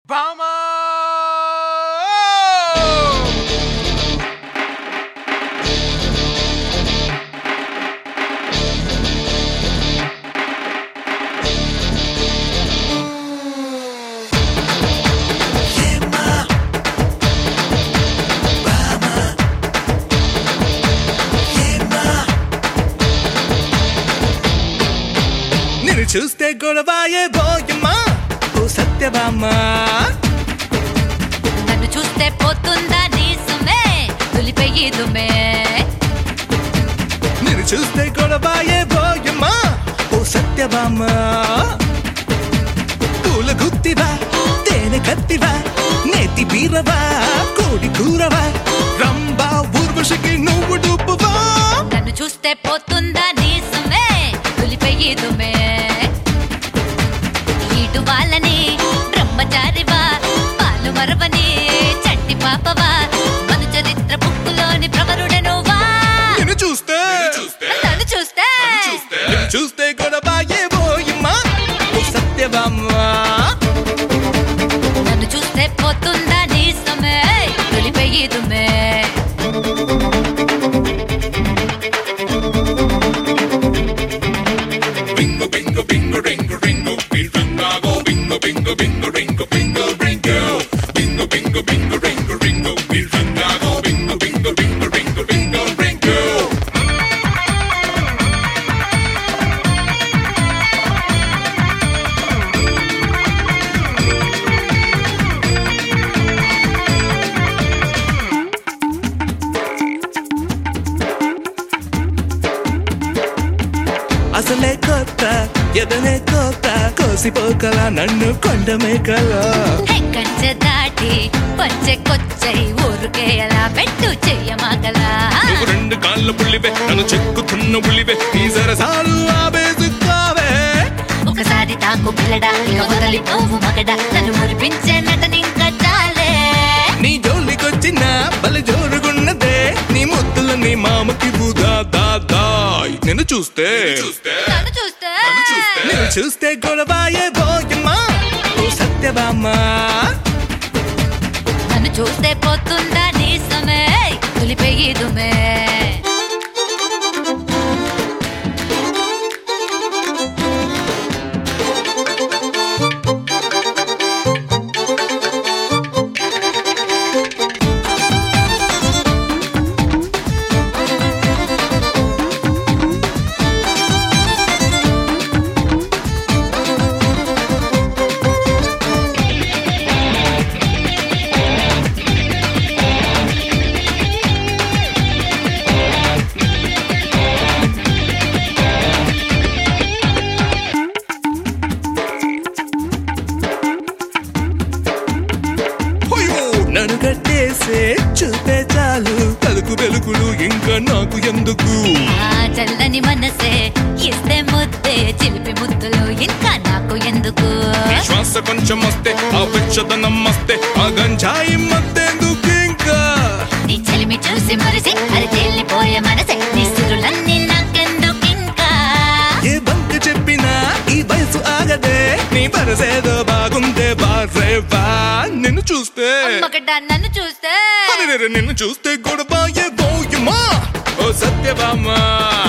Vamos! నిన్ను చూస్తే గొడవాయే బోయమ్మా ఓ సత్యభామా నన్ను చూస్తే పోతుందా నీసమే తొలిపెయ్యిదుమే నిన్ను చూస్తే గొడవాయే బోయమ్మా ఓ సత్యభామా పూల గుత్తివా తేనె కత్తివా నేతి బీరవా కోడి కూరవా రంబా ఊర్వశికి నువ్వు డుబ్బువా నన్ను చూస్తే పోతుందా నీసమే తొలిపెయ్యిదుమే ఈటు వాళ్ళని బ్రహ్మచారివా పాలు మరవని చట్టి పాపవా మన చరిత్ర బుక్కులోని ప్రవరుడనువా నిన్ను చూస్తే నన్ను చూస్తే నిన్ను చూస్తే గొడవాయే బోయమ్మా ఓ సత్యభామా నన్ను చూస్తే పోతుందా నీసమే తొలిపెయ్యిదుమే Bingo, bingo, bingo, ringo, ringo, bingo, bingo, bingo, bingo, ringo, bingo, ringo, bingo, bingo, bingo, ringo, ringo, bingo, bingo, bingo, ringo, bingo, ringo. అసలే కొత్త ఎదనే కొత్త కోసిపోకల నన్ను కొండమేకల కంచె దాటి పంచెకొచ్చై ఊరుకే ఎలా పెట్టు చెయ్యమాగలా నువ్వు రెండు కాళ్ళ పుల్లివే నన్ను చెక్కుతున్న పుల్లివే ఈ సరసాలు ఆవేసుకోవే ఒకసారి తాకు పిల్లడా ఇక వదలి పోవు మగడా నన్ను మురిపించే నటనింకా చాలే నీ జోలికొచ్చిన బలి జోరుగున్నదే నీ ముద్దుల నీ మామకి బుదా దాయ్ నిన్ను చూస్తే నన్ను చూస్తే నిన్ను చూస్తే గొడవాయే బోయమ్మా ఓ సత్యభామా నన్ను చూస్తే పోతుందా నీసమే తొలిపెయ్యిదుమే నన్ను కట్టేసే చూపే చాలు తలుకు వెలుగులు ఇంకా నాకు ఎందుకు ఆ చల్లని మనసే ఇస్తే ముద్దే చిలిపి ముద్దులు ఇంకా నాకు ఎందుకు శ్వాస కొంచెం వస్తే ఆ వెచ్చదనం వస్తే ఆ గంజాయి మత్తెందుకు ఇంకా నీ చెలిమి చూసి మురిసి అది తేలిపోయే మనసే నీ సురులన్నీ నాకెందుకు ఇంకా ఏ బంక చెప్పినా ఈ వయసు ఆగదే నీ పరసేదో బాగుందే బారేవా నిన్ను చూస్తే మగడా నన్ను చూస్తే నిన్ను చూస్తే గొడవాయే బోయమ్మా ఓ సత్యభామా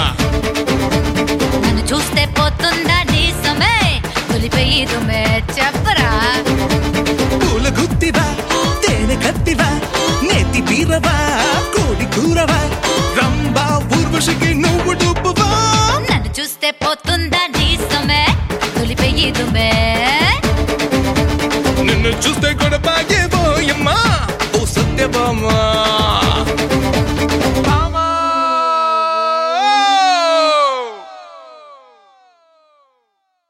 నన్ను చూస్తే పోతుందా నీసమే తొలిపెయ్యిదుమే చెప్పరా పూల గుత్తివా తేనె కత్తివా నేతి బీరవా కోడి కూరవా రంబా ఊర్వశికి